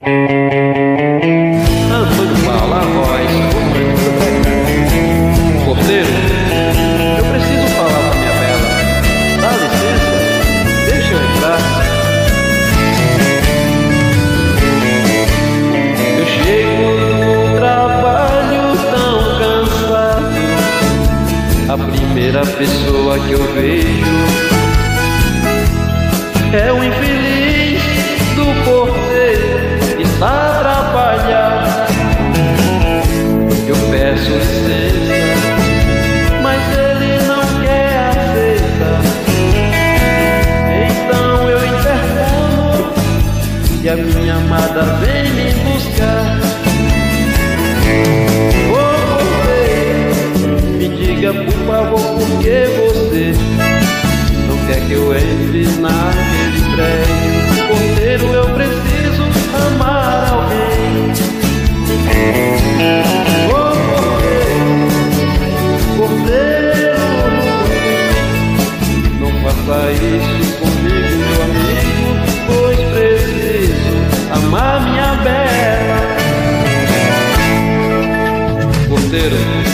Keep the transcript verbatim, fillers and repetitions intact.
Antônio Paulo, a voz, porteiro, eu preciso falar com a minha bela. Dá licença, deixa eu entrar. Eu chego do trabalho tão cansado, a primeira pessoa que eu vejo é o infeliz do porteiro que está a trabalhar. Eu peço licença, mas ele não quer aceitar. Então eu interfono e a minha amada vem me buscar. Ô porteiro, me diga por favor por que você não quer que eu entre naquele prédio. Porteiro, eu preciso amar alguém. Ô porteiro, porteiro, não faça isso comigo, meu amigo, pois preciso amar minha bela. Porteiro,